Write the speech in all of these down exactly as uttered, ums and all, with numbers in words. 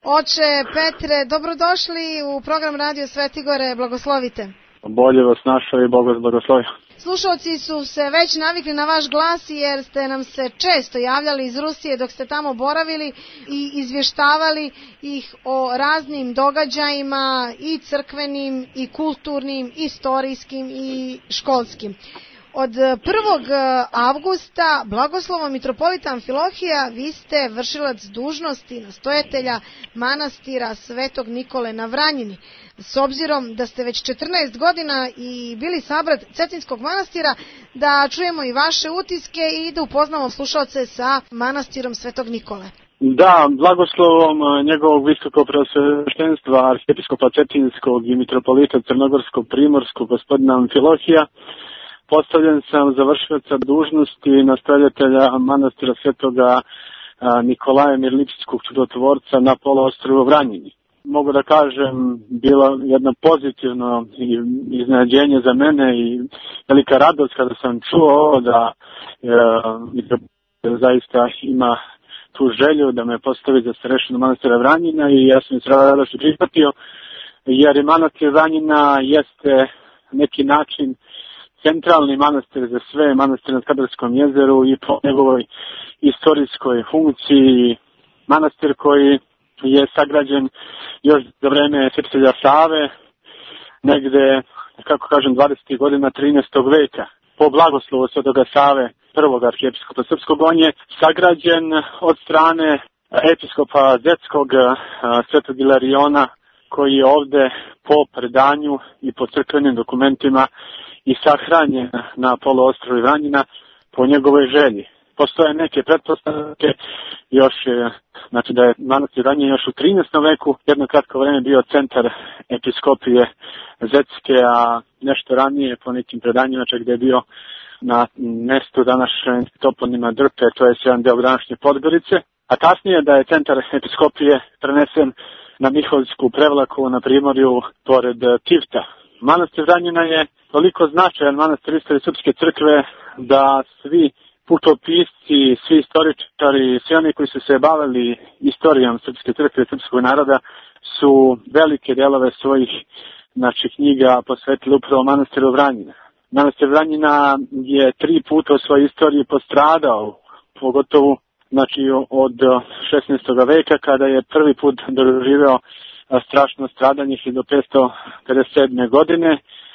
Oče Petre, dobrodošli u program Radio Svetigore, blagoslovite. Bolje vas našao i Bog vas blagoslovi. Slušalci su se već navikli na vaš glas jer ste nam se često javljali iz Rusije dok ste tamo boravili i izvještavali ih o raznim događajima i crkvenim i kulturnim, istorijskim i školskim. Od prvog avgusta blagoslovom mitropolita Amfilohija vi ste vršilac dužnosti nastojatelja manastira Svetog Nikole na Vranjini. S obzirom da ste već četrnaest godina i bili sabrat Cetinskog manastira, da čujemo i vaše utiske i da upoznamo slušalce sa manastirom Svetog Nikole. Da, blagoslovom njegovog visokog preosveštenstva arhijepiskopa Cetinskog i mitropolita Crnogorskog Primorskog gospodina Amfilohija postavljen sam za vršioca dužnosti nastojatelja manastira Svetoga Nikolaja Mirličskog čudotvorca na poluostrvu Vranjini. Mogu da kažem, bilo jedno pozitivno iznenađenje za mene i velika radost kada sam čuo da e, zaista ima tu želju da me postavi za starešinu manastira Vranjina i ja sam iz radosti prihvatio, jer i manastir Vranjina jeste neki način centralni manastir za sve manastire na Skadarskom jezeru i po njegovoj istorijskoj funkciji, manastir koji je sagrađen još za vreme svetitelja Save, negde, kako kažem, dvadesetih godina trinaestog veka. Po blagoslovu Svetoga Save, prvog arhijepiskopa srpskog, on je sagrađen od strane episkopa Zetskog, Svetog Ilariona, koji je ovde po predanju i po crkvenim dokumentima i sahranjen na poluostrvu Vranjina po njegovoj želji. Postoje neke pretpostavke, još, znači da je manastir Vranjin još u trinaestom veku, jedno kratko vreme bio centar episkopije Zetske, a nešto ranije po nekim predanjima čak da je bio na mestu današnje toponima Drpe, to je jedan deo današnje Podgorice, a kasnije da je centar episkopije prenesen na Miholjsku Prevlaku na Primorju pored Tivta. Manastir Vranjina je toliko značajan manastir istorije srpske crkve da svi putopisci, svi istoričari, svi oni koji su se bavili istorijom srpske crkve i srpskog naroda su velike delove svojih znači, knjiga posvetili upravo manastiru Vranjina. Manastir Vranjina je tri puta u svojoj istoriji postradao, pogotovo znači, od šesnaestog veka kada je prvi put doživeo strašno stradanje hiljadu petsto pedeset sedme. godine,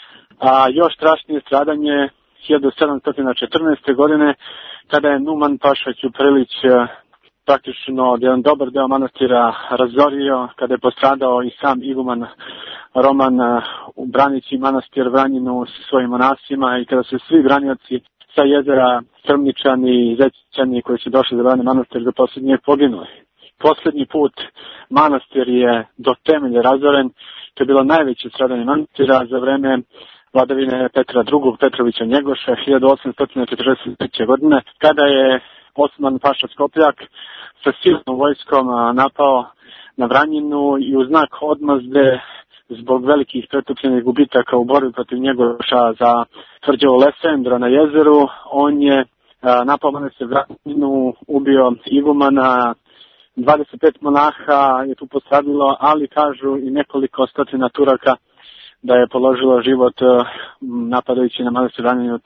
a još strašnije stradanje hiljadu sedamsto četrnaeste. godine kada je Numan Paša Ćuprilić praktično jedan dobar deo manastira razorio, kada je postradao i sam iguman Roman branići manastir Vranjinu sa svojim monasima i kada su svi branioci sa jezera Strmničani i Zećani koji su došli da brane manastir do posljednjeg poginuli. Posljednji put manastir je do temelja razoren, to je bilo najveće stradanje manastira za vreme vladavine Petra drugog. Petrovića Njegoša hiljadu osamsto četrdeset treće. godine, kada je Osman Paša Skopljak sa silnom vojskom napao na Vranjinu i u znak odmazde zbog velikih pretrpljenih gubitaka u borbi protiv Njegoša za tvrđavu Lesendra na jezeru, on je napao manastir Vranjinu, ubio igumana, dvadeset pet monaha je tu postradilo, ali kažu i nekoliko stotina Turaka da je položilo život napadajući na manastir Vranjinu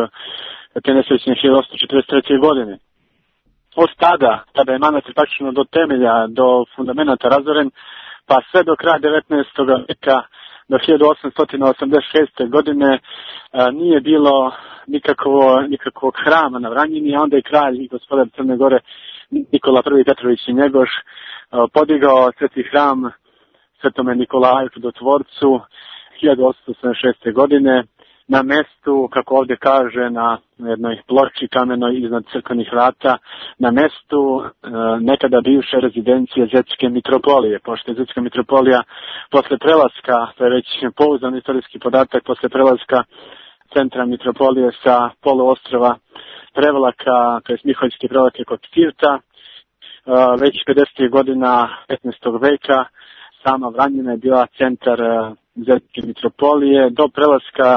te nesrećne hiljadu osamsto četrdeset treće. godine. Od tada, kada je manastir praktično do temelja, do fundamenta razoren, pa sve do kraja devetnaestog. veka, do hiljadu osamsto osamdeset šeste. godine, nije bilo nikakvo, nikakvog hrama na Vranjini, a onda je kralj i gospodar Crne Gore Nikola I Petrović Njegoš podigao sveti hram Svetome Nikolaju Čudotvorcu hiljadu osamsto osamdeset šeste. godine na mestu, kako ovdje kaže, na jednoj ploči kamenoj iznad crkvenih vrata, na mestu e, nekada bivše rezidencije Zetske mitropolije, pošto je Zetska mitropolija posle prelaska, to je već pouzdan istorijski podatak, posle prelaska centra mitropolije sa poluostrva Prevlaka, to je Miholjske Prevlake kod Tivta, e, već pedesetih godina petnaestog. veka sama Vranjina je bila centar Zetske mitropolije do prelaska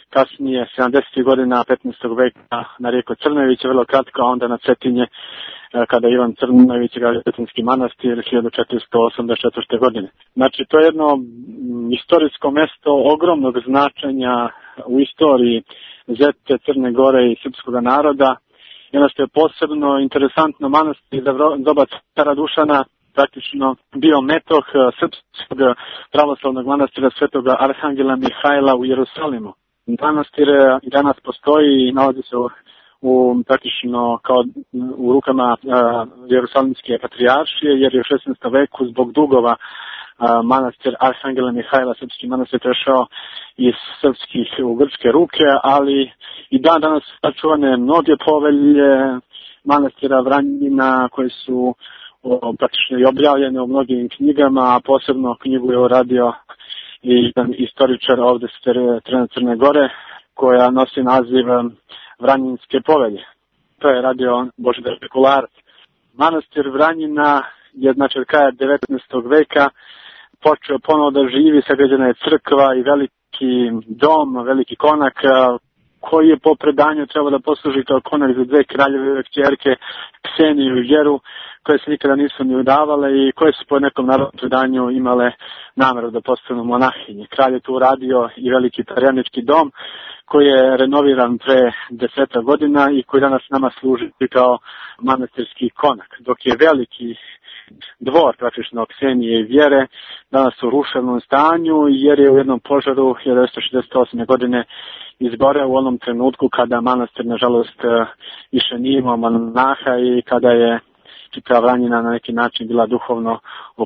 kasnije sedamdesetih godina petnaestog. veka na rijeku Crnojevića, vrlo kratko, a onda na Cetinje kada je Ivan Crnojević gradio Cetinski manastir hiljadu četiristo osamdeset četvrte. godine. Znači, to je jedno istorijsko mesto ogromnog značenja u istoriji Zete, Crne Gore i srpskog naroda. I ono što je posebno interesantno, manastir za doba cara Dušana praktično bio metoh srpskog pravoslavnog manastira Svetoga Arhangela Mihajla u Jerusalimu. Manastir i danas postoji i nalazi se u, u praktično kao u rukama uh, Jerusalimske patrijaršije, jer je u šesnaestom veku zbog dugova uh, manastir Arhangela Mihajla, srpski manastir, prešao iz srpskih u grčke ruke, ali i dan danas sačuvane mnoge povelje manastira Vranjina koje su o, praktično i objavljene u mnogim knjigama, a posebno knjigu je uradio i jedan istoričar ovde s Crne Gore, koja nosi naziv Vranjinske povelje. To je radio Božidar Pekularac. Manastir Vranjina je znači od kraja devetnaestog veka počeo ponovo da živi, sagrađena je crkva i veliki dom, veliki konak, koji je po predanju trebao da posluži kao konak za dve kraljeve kćerke, Kseniju i Vjeru, koje se nikada nisu ni udavale i koje su po nekom narodnom predanju imale nameru da postanu monahinje. Kralj je tu uradio i veliki perjanički dom koji je renoviran pre deseta godina i koji danas nama služi kao manastirski konak, dok je veliki dvor praktično Ksenije i Vjere danas u ruševnom stanju, jer je u jednom požaru hiljadu devetsto šezdeset osme. godine izgoreo u onom trenutku kada manastir nažalost više nije imao monaha i kada je čitava Vranjina na neki način bila duhovno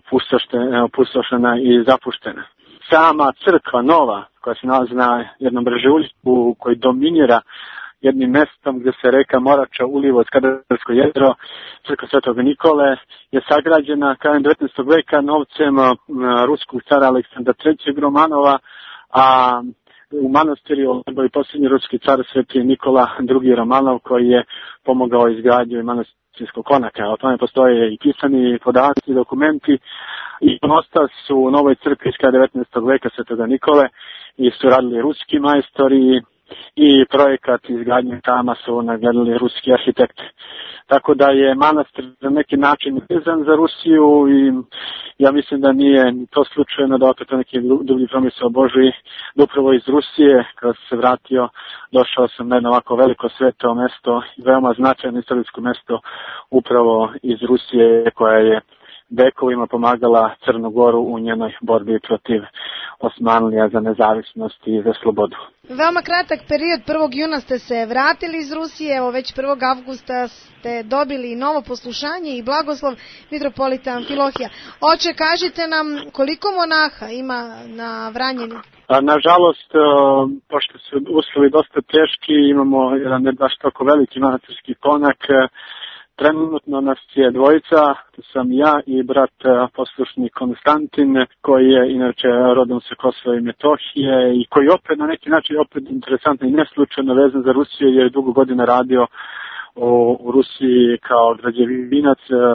opustošena i zapuštena. Sama crkva nova koja se nalazi na jednom brežuljku koji dominira jednim mestom gdje se reka Morača uliva od Skadarsko jezero, crkva Svetog Nikole, je sagrađena krajem devetnaestog veka novcem ruskog cara Aleksandra trećeg. Romanova, a u manastiru je posljednji ruski car Sveti Nikola drugi. Romanov, koji je pomogao izgradnju manastirskog konaka. O tome postoje i pisani podaci, dokumenti, i ostali su u novoj crkvi iz kraja devetnaestog veka Svetoga Nikole i su radili ruski majstori i projekat izgradnje tama su nagledali ruski arhitekti. Tako da je manastir na neki način vezan za Rusiju i ja mislim da nije to slučajno da opet neki dublji promisao Božji, da upravo iz Rusije, kada se vratio, došao sam na jedno ovako veliko sveto mesto, veoma značajno istorijsko mesto upravo iz Rusije, koja je vekovima pomagala Crnu Goru u njenoj borbi protiv Osmanlija za nezavisnost i za slobodu. Veoma kratak period, prvog juna ste se vratili iz Rusije, evo već prvog avgusta ste dobili novo poslušanje i blagoslov mitropolita Amfilohija. Oče, kažite nam koliko monaha ima na Vranjinu? A, nažalost, pošto su uslovi dosta teški, imamo jedan ne baš tako veliki manastirski konak. Trenutno nas je dvojica, to sam ja i brat poslušnik Konstantin, koji je inače rodom sa Kosova i Metohije i koji opet na neki način opet interesantno i neslučajno vezan za Rusiju, jer je dugo godina radio u, u Rusiji kao građevinac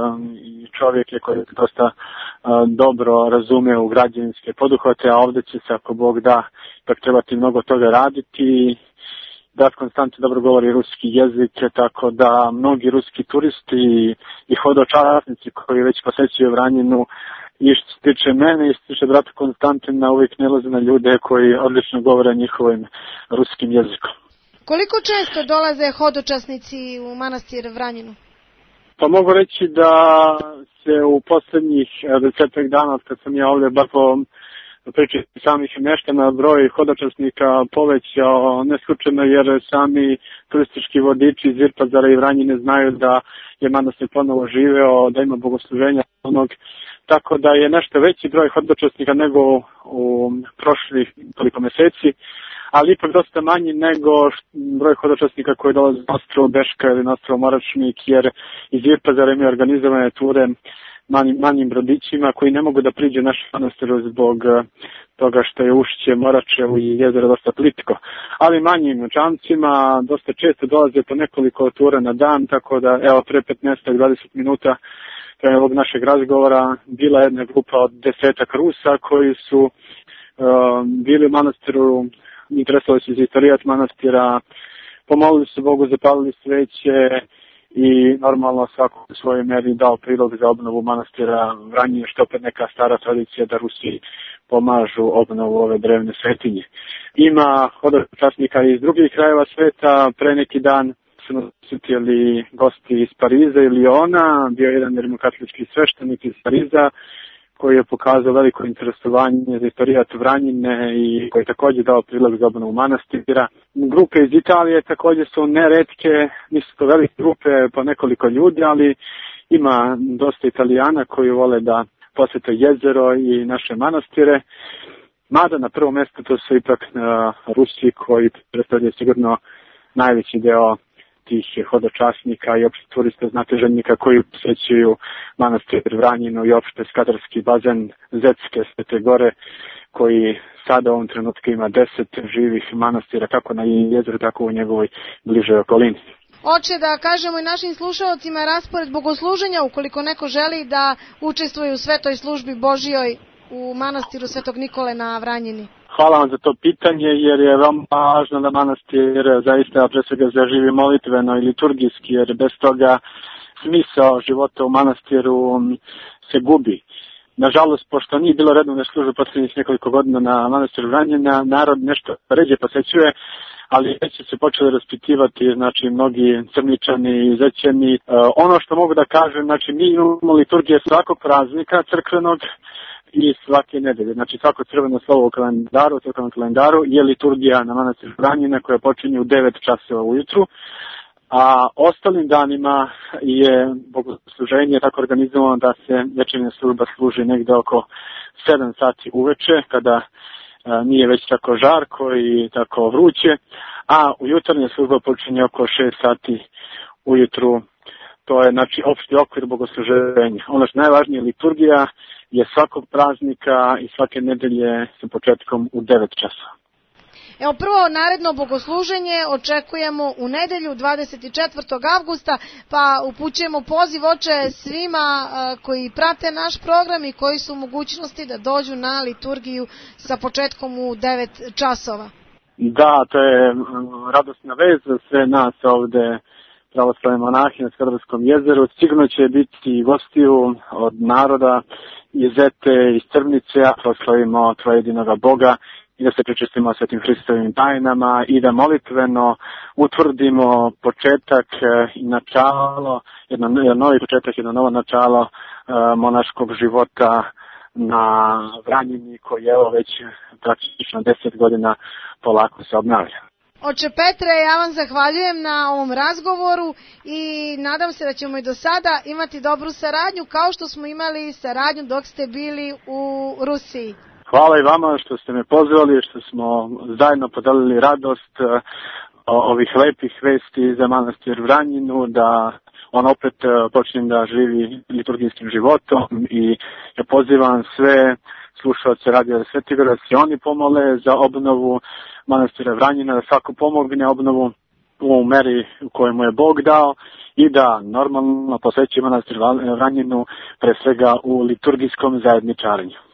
i čovjek je koji dosta dobro razume u građevinske poduhvate, a ovdje će se, ako Bog da, ipak trebati mnogo toga raditi. Brat Konstantin dobro govori ruski jezik, tako da mnogi ruski turisti i hodočasnici koji već posećuju Vranjinu, i što se tiče mene i što se tiče brata Konstantina, uvijek nalaze na ljude koji odlično govore njihovim ruskim jezikom. Koliko često dolaze hodočasnici u manastir Vranjinu? Pa mogu reći da se u posljednjih desetak dana, kad sam ja ovdje bar po priči samih mještana, broj hodočasnika povećao neslučajno, jer sami turistički vodiči iz Virpazara i Vranjine znaju da je manastir ponovo živeo, da ima bogosluženja onog, tako da je nešto veći broj hodočasnika nego u prošlih toliko mjeseci, ali ipak dosta manji nego broj hodočasnika koji dolaze na ostrvo Beška ili na ostrvo Moračnik, jer iz Virpazara imaju organizovane ture manjim, manjim brodićima koji ne mogu da priđu naš manastir zbog toga što je ušće Moračevo i jezero dosta plitko. Ali manjim čamcima dosta često dolaze po nekoliko tura na dan, tako da evo pre petnaest do dvadeset minuta pre ovog našeg razgovora bila jedna grupa od desetak Rusa koji su uh, bili u manastiru, interesovali se za istorijat manastira, pomolili su Bogu, zapalili sveće i normalno svako u svojoj meri dao prilog za obnovu manastira Vranjin, što opet neka stara tradicija da Rusi pomažu obnovu ove drevne svetinje. Ima hodočasnika iz drugih krajeva sveta. Pre neki dan su nas posjetili gosti iz Pariza i Liona, bio jedan rimokatolički sveštenik iz Pariza koji je pokazao veliko interesovanje za istorijat Vranjine i koji je također dao prilog za obnovu manastira. Grupe iz Italije također su neretke, nisu to velike grupe, po nekoliko ljudi, ali ima dosta Italijana koji vole da posjete jezero i naše manastire. Mada na prvom mjestu to su ipak uh, Rusi koji predstavljaju sigurno najveći deo tih hodočasnika i opšte turista znatiželjnika koji posjećuju manastir Vranjinu i opšte skadarski bazen Zetske Svete Gore, koji sada u ovom trenutku ima deset živih manastira kako na jezeru, tako u njegovoj bližoj okolini. Oče, da kažemo i našim slušalcima raspored bogosluženja ukoliko neko želi da učestvuje u svetoj službi Božijoj u manastiru Svetog Nikole na Vranjini. Hvala vam za to pitanje, jer je veoma važno da manastir zaista pre svega zaživi molitveno i liturgijski, jer bez toga smisao života u manastiru se gubi. Nažalost, pošto nije bilo redovne službe posljednjih nekoliko godina na manastiru Vranjina, narod nešto ređe posećuje, ali već se počeli raspitivati, znači, mnogi crničani i zećeni. E, ono što mogu da kažem, znači, mi imamo liturgije svakog praznika crkvenog i svake nedelje. Znači, svako crveno slovo u kalendaru, u crkvenom kalendaru je liturgija na manastiru Vranjina koja počinje u devet časova ujutru, a ostalim danima je bogosluženje tako organizovano da se večernja služba služi negde oko sedam sati uveče, kada nije već tako žarko i tako vruće, a ujutarnja služba počinje oko šest sati ujutru. To je, znači, opšti okvir bogosluženja. Ono što najvažnije, liturgija je svakog praznika i svake nedelje sa početkom u devet časova. Evo, prvo naredno bogosluženje očekujemo u nedelju dvadeset četvrtog avgusta, pa upućujemo poziv, oče, svima koji prate naš program i koji su u mogućnosti da dođu na liturgiju sa početkom u devet časova. Da, to je radosna vez za sve nas ovde pravoslavne monahe na Skadarskom jezeru. Sigurno će biti gostiju od naroda iz Zete, iz Crnice, a proslavimo trojedinoga Boga i da se pričestimo svetim Hristovim tajnama i da molitveno utvrdimo početak i načalo, jedno, jedno novi početak, jedno novo načalo uh, monaškog života na Vranjini koji evo već praktično deset godina polako se obnavlja. Oče Petre, ja vam zahvaljujem na ovom razgovoru i nadam se da ćemo i do sada imati dobru saradnju kao što smo imali saradnju dok ste bili u Rusiji. Hvala i vama što ste me pozvali, što smo zajedno podelili radost ovih lepih vesti za manastir Vranjinu, da on opet počne da živi liturgijskim životom i ja pozivam sve slušalce Radija Sveti Gora da se oni pomole za obnovu manastira Vranjina, da svako pomogne obnovu u meri u kojoj mu je Bog dao i da normalno posvećuje manastir Vranjinu pre svega u liturgijskom zajedničarenju.